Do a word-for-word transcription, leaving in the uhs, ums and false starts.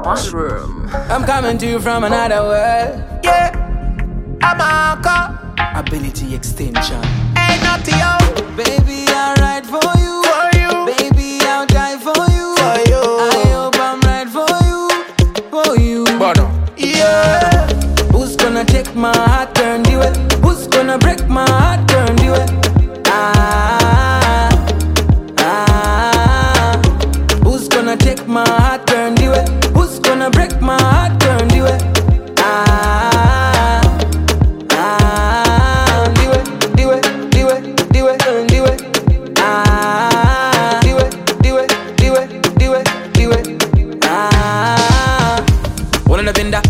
Mushroom. I'm coming to you from another world. Yeah, I'm a cop. Ability extension. Ain't nothing yo. Baby, I'll ride for you. For you. Baby, I'll die for you. For you. I hope I'm right for you. For you. Bono. Yeah. Who's gonna take my heart, turn the way? Who's gonna break my heart, turn the way? Ah, ah. Who's gonna take my heart, turn the way? Who's gonna break my heart, turn the way? Ah, ah. The way, the way, the way, the way, the way. Ah, the way, the way, the way, the way, the way. Ah. One of the bender,